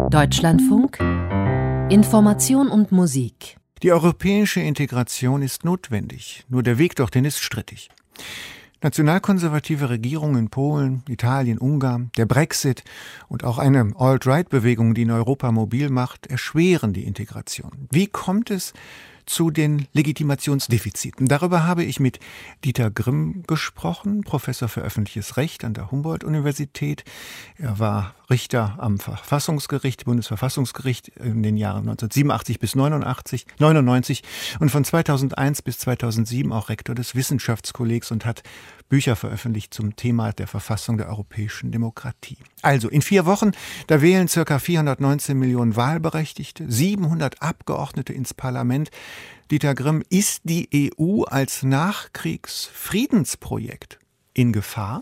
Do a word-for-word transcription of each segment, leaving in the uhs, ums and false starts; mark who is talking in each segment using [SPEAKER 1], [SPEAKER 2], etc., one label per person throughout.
[SPEAKER 1] Deutschlandfunk Information und Musik.
[SPEAKER 2] Die europäische Integration ist notwendig, nur der Weg dorthin ist strittig. Nationalkonservative Regierungen in Polen, Italien, Ungarn, der Brexit und auch eine Alt-Right-Bewegung, die in Europa mobil macht, erschweren die Integration. Wie kommt es zu den Legitimationsdefiziten? Darüber habe ich mit Dieter Grimm gesprochen, Professor für öffentliches Recht an der Humboldt-Universität. Er war Richter am Verfassungsgericht, Bundesverfassungsgericht in den Jahren neunzehnhundertsiebenundachtzig bis neunundachtzig, neunundneunzig und von zweitausendeins bis zweitausendsieben auch Rektor des Wissenschaftskollegs und hat Bücher veröffentlicht zum Thema der Verfassung der europäischen Demokratie. Also in vier Wochen, da wählen ca. vierhundertneunzehn Millionen Wahlberechtigte, siebenhundert Abgeordnete ins Parlament. Dieter Grimm, ist die E U als Nachkriegsfriedensprojekt in Gefahr?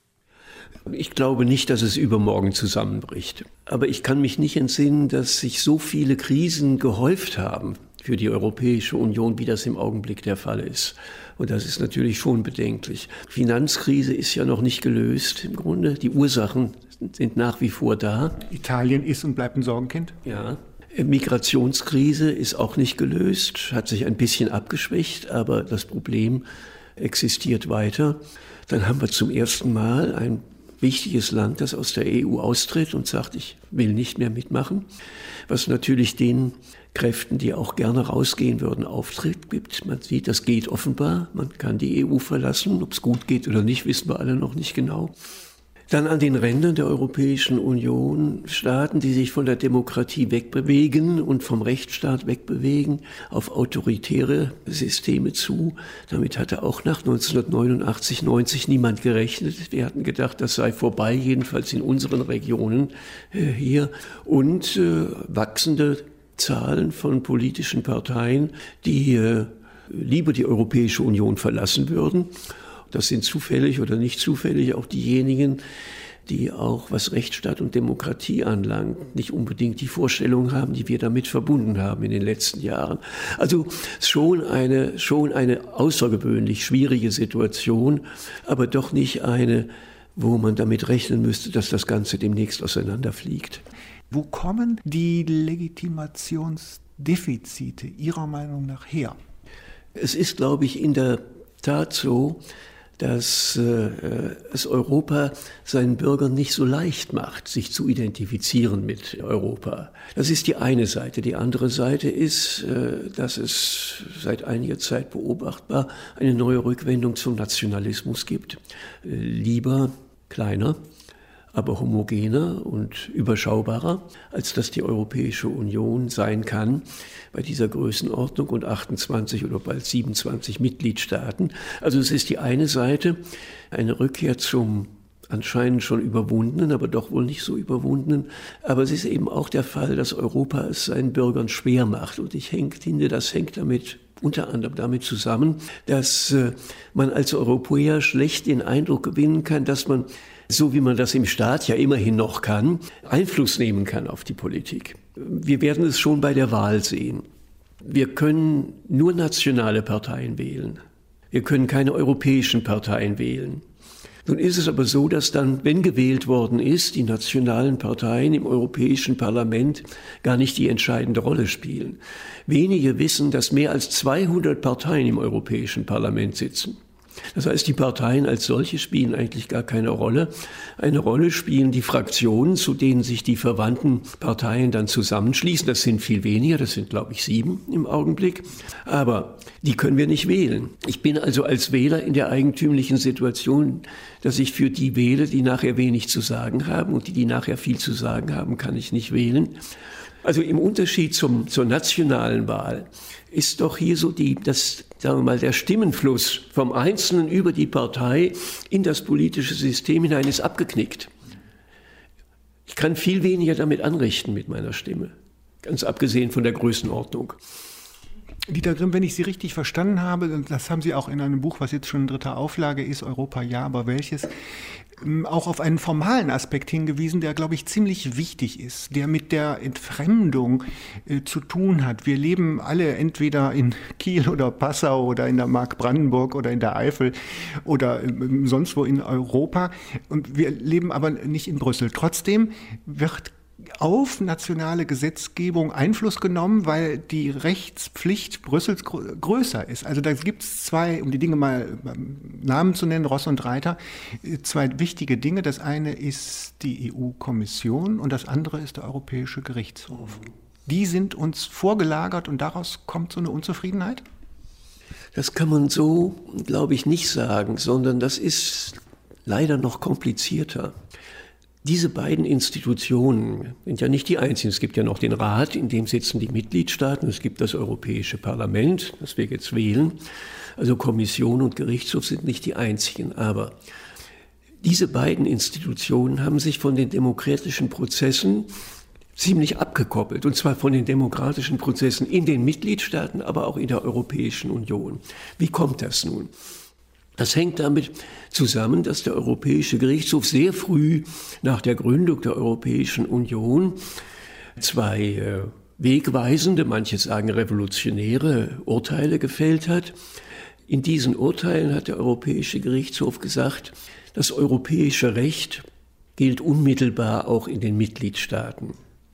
[SPEAKER 3] Ich glaube nicht, dass es übermorgen zusammenbricht. Aber ich kann mich nicht entsinnen, dass sich so viele Krisen gehäuft haben für die Europäische Union, wie das im Augenblick der Fall ist. Und das ist natürlich schon bedenklich. Finanzkrise ist ja noch nicht gelöst im Grunde. Die Ursachen sind nach wie vor da.
[SPEAKER 2] Italien ist und bleibt ein Sorgenkind?
[SPEAKER 3] Ja. Migrationskrise ist auch nicht gelöst, hat sich ein bisschen abgeschwächt, aber das Problem existiert weiter. Dann haben wir zum ersten Mal ein wichtiges Land, das aus der E U austritt und sagt, ich will nicht mehr mitmachen, was natürlich den Kräften, die auch gerne rausgehen würden, Auftritt gibt. Man sieht, das geht offenbar, man kann die E U verlassen, ob es gut geht oder nicht, wissen wir alle noch nicht genau. Dann an den Rändern der Europäischen Union Staaten, die sich von der Demokratie wegbewegen und vom Rechtsstaat wegbewegen auf autoritäre Systeme zu. Damit hatte auch nach neunzehnhundertneunundachtzig, neunzig niemand gerechnet. Wir hatten gedacht, das sei vorbei, jedenfalls in unseren Regionen äh, hier. Und äh, wachsende Zahlen von politischen Parteien, die äh, lieber die Europäische Union verlassen würden. Das sind zufällig oder nicht zufällig auch diejenigen, die auch, was Rechtsstaat und Demokratie anlangt, nicht unbedingt die Vorstellung haben, die wir damit verbunden haben in den letzten Jahren. Also schon eine, schon eine außergewöhnlich schwierige Situation, aber doch nicht eine, wo man damit rechnen müsste, dass das Ganze demnächst auseinanderfliegt.
[SPEAKER 2] Wo kommen die Legitimationsdefizite Ihrer Meinung nach her?
[SPEAKER 3] Es ist, glaube ich, in der Tat so, dass äh, es Europa seinen Bürgern nicht so leicht macht, sich zu identifizieren mit Europa. Das ist die eine Seite. Die andere Seite ist, äh, dass es seit einiger Zeit beobachtbar eine neue Rückwendung zum Nationalismus gibt. Äh, lieber kleiner, aber homogener und überschaubarer, als das die Europäische Union sein kann bei dieser Größenordnung und achtundzwanzig oder bald siebenundzwanzig Mitgliedstaaten. Also es ist die eine Seite, eine Rückkehr zum anscheinend schon überwundenen, aber doch wohl nicht so überwundenen. Aber es ist eben auch der Fall, dass Europa es seinen Bürgern schwer macht. Und ich finde, das hängt damit unter anderem damit zusammen, dass äh, man als Europäer schlecht den Eindruck gewinnen kann, dass man, so wie man das im Staat ja immerhin noch kann, Einfluss nehmen kann auf die Politik. Wir werden es schon bei der Wahl sehen. Wir können nur nationale Parteien wählen. Wir können keine europäischen Parteien wählen. Nun ist es aber so, dass dann, wenn gewählt worden ist, die nationalen Parteien im Europäischen Parlament gar nicht die entscheidende Rolle spielen. Wenige wissen, dass mehr als zweihundert Parteien im Europäischen Parlament sitzen. Das heißt, die Parteien als solche spielen eigentlich gar keine Rolle. Eine Rolle spielen die Fraktionen, zu denen sich die verwandten Parteien dann zusammenschließen. Das sind viel weniger, das sind, glaube ich, sieben im Augenblick. Aber die können wir nicht wählen. Ich bin also als Wähler in der eigentümlichen Situation, dass ich für die wähle, die nachher wenig zu sagen haben, und die, die nachher viel zu sagen haben, kann ich nicht wählen. Also im Unterschied zum, zur nationalen Wahl ist doch hier so die, das, sagen wir mal, der Stimmenfluss vom Einzelnen über die Partei in das politische System hinein ist abgeknickt. Ich kann viel weniger damit anrichten mit meiner Stimme, ganz abgesehen von der Größenordnung.
[SPEAKER 2] Dieter Grimm, wenn ich Sie richtig verstanden habe, und das haben Sie auch in einem Buch, was jetzt schon in dritter Auflage ist, Europa ja, aber welches, auch auf einen formalen Aspekt hingewiesen, der, glaube ich, ziemlich wichtig ist, der mit der Entfremdung äh, zu tun hat. Wir leben alle entweder in Kiel oder Passau oder in der Mark Brandenburg oder in der Eifel oder äh, sonst wo in Europa und wir leben aber nicht in Brüssel. Trotzdem wird auf nationale Gesetzgebung Einfluss genommen, weil die Rechtspflicht Brüssels gr- größer ist. Also da gibt es zwei, um die Dinge mal beim Namen zu nennen, Ross und Reiter, zwei wichtige Dinge. Das eine ist die E U-Kommission und das andere ist der Europäische Gerichtshof. Die sind uns vorgelagert und daraus kommt so eine Unzufriedenheit?
[SPEAKER 3] Das kann man so, glaube ich, nicht sagen, sondern das ist leider noch komplizierter. Diese beiden Institutionen sind ja nicht die einzigen. Es gibt ja noch den Rat, in dem sitzen die Mitgliedstaaten. Es gibt das Europäische Parlament, das wir jetzt wählen. Also Kommission und Gerichtshof sind nicht die einzigen. Aber diese beiden Institutionen haben sich von den demokratischen Prozessen ziemlich abgekoppelt. Und zwar von den demokratischen Prozessen in den Mitgliedstaaten, aber auch in der Europäischen Union. Wie kommt das nun? Das hängt damit zusammen, dass der Europäische Gerichtshof sehr früh nach der Gründung der Europäischen Union zwei äh, wegweisende, manche sagen revolutionäre Urteile gefällt hat. In diesen Urteilen hat der Europäische Gerichtshof gesagt, das europäische Recht gilt unmittelbar auch in den Mitgliedstaaten.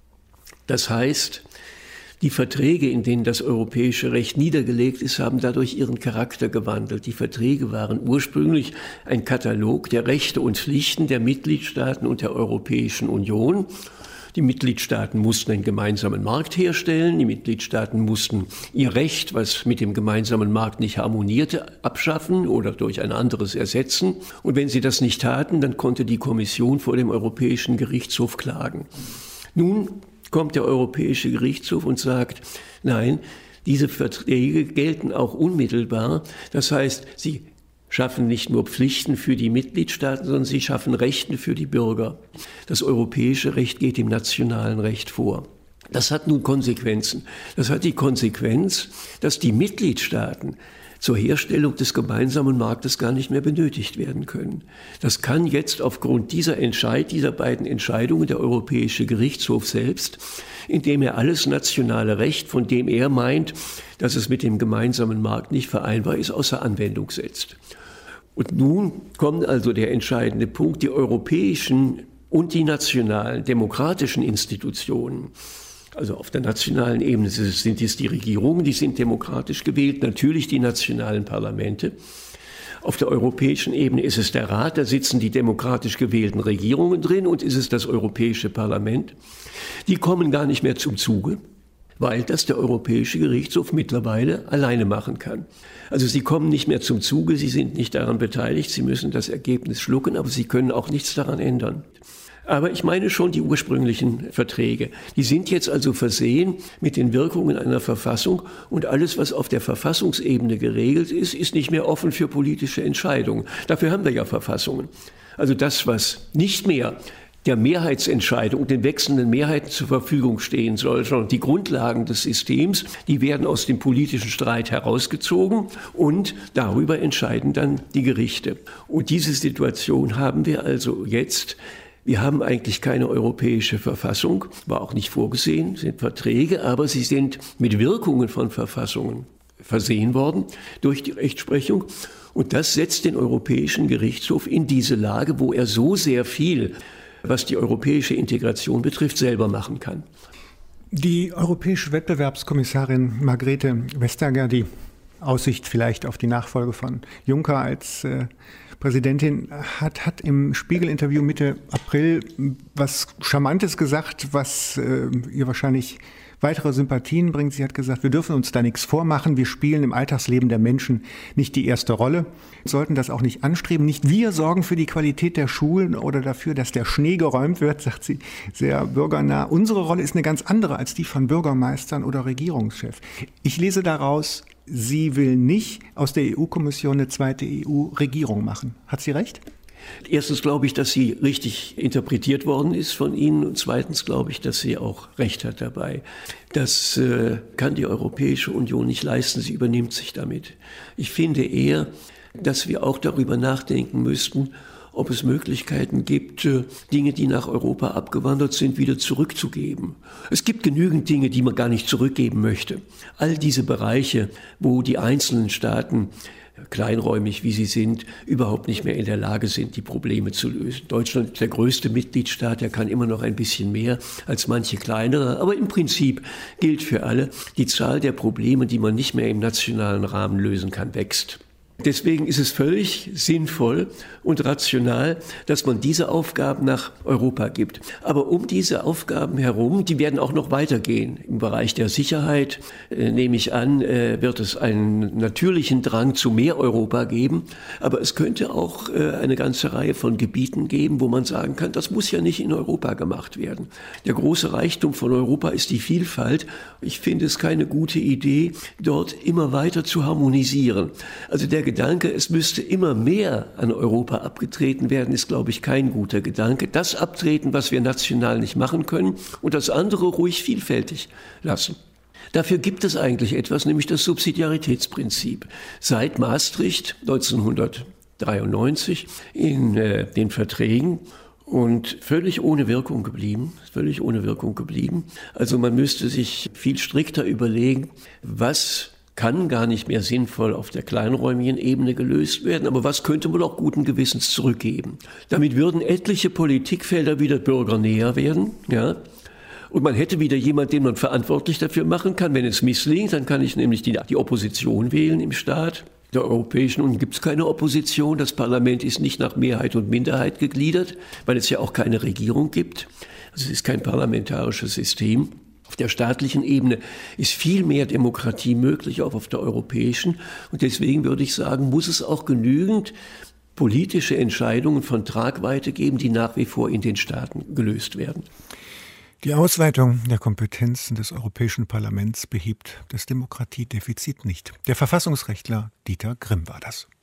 [SPEAKER 3] Das heißt, die Verträge, in denen das europäische Recht niedergelegt ist, haben dadurch ihren Charakter gewandelt. Die Verträge waren ursprünglich ein Katalog der Rechte und Pflichten der Mitgliedstaaten und der Europäischen Union. Die Mitgliedstaaten mussten einen gemeinsamen Markt herstellen. Die Mitgliedstaaten mussten ihr Recht, was mit dem gemeinsamen Markt nicht harmonierte, abschaffen oder durch ein anderes ersetzen. Und wenn sie das nicht taten, dann konnte die Kommission vor dem Europäischen Gerichtshof klagen. Nun kommt der Europäische Gerichtshof und sagt, nein, diese Verträge gelten auch unmittelbar. Das heißt, sie schaffen nicht nur Pflichten für die Mitgliedstaaten, sondern sie schaffen Rechte für die Bürger. Das europäische Recht geht dem nationalen Recht vor. Das hat nun Konsequenzen. Das hat die Konsequenz, dass die Mitgliedstaaten zur Herstellung des gemeinsamen Marktes gar nicht mehr benötigt werden können. Das kann jetzt aufgrund dieser Entscheid, dieser beiden Entscheidungen der Europäische Gerichtshof selbst, indem er alles nationale Recht, von dem er meint, dass es mit dem gemeinsamen Markt nicht vereinbar ist, außer Anwendung setzt. Und nun kommt also der entscheidende Punkt, die europäischen und die nationalen demokratischen Institutionen. Also auf der nationalen Ebene sind es die Regierungen, die sind demokratisch gewählt, natürlich die nationalen Parlamente. Auf der europäischen Ebene ist es der Rat, da sitzen die demokratisch gewählten Regierungen drin und ist es das Europäische Parlament. Die kommen gar nicht mehr zum Zuge, weil das der Europäische Gerichtshof mittlerweile alleine machen kann. Also sie kommen nicht mehr zum Zuge, sie sind nicht daran beteiligt, sie müssen das Ergebnis schlucken, aber sie können auch nichts daran ändern. Aber ich meine schon die ursprünglichen Verträge. Die sind jetzt also versehen mit den Wirkungen einer Verfassung und alles, was auf der Verfassungsebene geregelt ist, ist nicht mehr offen für politische Entscheidungen. Dafür haben wir ja Verfassungen. Also das, was nicht mehr der Mehrheitsentscheidung, den wechselnden Mehrheiten zur Verfügung stehen soll, sondern die Grundlagen des Systems, die werden aus dem politischen Streit herausgezogen und darüber entscheiden dann die Gerichte. Und diese Situation haben wir also jetzt. Wir haben eigentlich keine europäische Verfassung, war auch nicht vorgesehen, sind Verträge, aber sie sind mit Wirkungen von Verfassungen versehen worden durch die Rechtsprechung. Und das setzt den Europäischen Gerichtshof in diese Lage, wo er so sehr viel, was die europäische Integration betrifft, selber machen kann.
[SPEAKER 2] Die europäische Wettbewerbskommissarin Margrethe Vestager, die Aussicht vielleicht auf die Nachfolge von Juncker als äh, Präsidentin, hat, hat im Spiegel-Interview Mitte April was Charmantes gesagt, was äh, ihr wahrscheinlich weitere Sympathien bringt. Sie hat gesagt, wir dürfen uns da nichts vormachen. Wir spielen im Alltagsleben der Menschen nicht die erste Rolle. Wir sollten das auch nicht anstreben. Nicht wir sorgen für die Qualität der Schulen oder dafür, dass der Schnee geräumt wird, sagt sie sehr bürgernah. Unsere Rolle ist eine ganz andere als die von Bürgermeistern oder Regierungschefs. Ich lese daraus, sie will nicht aus der E U-Kommission eine zweite E U-Regierung machen. Hat sie recht?
[SPEAKER 3] Erstens glaube ich, dass sie richtig interpretiert worden ist von Ihnen und zweitens glaube ich, dass sie auch recht hat dabei. Das äh, kann die Europäische Union nicht leisten, sie übernimmt sich damit. Ich finde eher, dass wir auch darüber nachdenken müssten, ob es Möglichkeiten gibt, Dinge, die nach Europa abgewandert sind, wieder zurückzugeben. Es gibt genügend Dinge, die man gar nicht zurückgeben möchte. All diese Bereiche, wo die einzelnen Staaten kleinräumig wie sie sind, überhaupt nicht mehr in der Lage sind, die Probleme zu lösen. Deutschland ist der größte Mitgliedstaat, der kann immer noch ein bisschen mehr als manche kleinere, aber im Prinzip gilt für alle, die Zahl der Probleme, die man nicht mehr im nationalen Rahmen lösen kann, wächst. Deswegen ist es völlig sinnvoll und rational, dass man diese Aufgaben nach Europa gibt. Aber um diese Aufgaben herum, die werden auch noch weitergehen. Im Bereich der Sicherheit, äh, nehme ich an, äh, wird es einen natürlichen Drang zu mehr Europa geben. Aber es könnte auch äh, eine ganze Reihe von Gebieten geben, wo man sagen kann, das muss ja nicht in Europa gemacht werden. Der große Reichtum von Europa ist die Vielfalt. Ich finde es keine gute Idee, dort immer weiter zu harmonisieren. Also der Gedanke, es müsste immer mehr an Europa abgetreten werden, ist, glaube ich, kein guter Gedanke. Das abtreten, was wir national nicht machen können, und das andere ruhig vielfältig lassen. Dafür gibt es eigentlich etwas, nämlich das Subsidiaritätsprinzip. Seit Maastricht neunzehnhundertdreiundneunzig in äh, den Verträgen und völlig ohne Wirkung geblieben, völlig ohne Wirkung geblieben. Also man müsste sich viel strikter überlegen, was kann gar nicht mehr sinnvoll auf der kleinräumigen Ebene gelöst werden, aber was könnte man auch guten Gewissens zurückgeben? Damit würden etliche Politikfelder wieder bürgernäher werden, ja. Und man hätte wieder jemanden, den man verantwortlich dafür machen kann. Wenn es misslingt, dann kann ich nämlich die, die Opposition wählen im Staat. Der Europäischen Union gibt es keine Opposition. Das Parlament ist nicht nach Mehrheit und Minderheit gegliedert, weil es ja auch keine Regierung gibt. Also es ist kein parlamentarisches System. Auf der staatlichen Ebene ist viel mehr Demokratie möglich, auch auf der europäischen. Und deswegen würde ich sagen, muss es auch genügend politische Entscheidungen von Tragweite geben, die nach wie vor in den Staaten gelöst werden.
[SPEAKER 2] Die Ausweitung der Kompetenzen des Europäischen Parlaments behebt das Demokratiedefizit nicht. Der Verfassungsrechtler Dieter Grimm war das.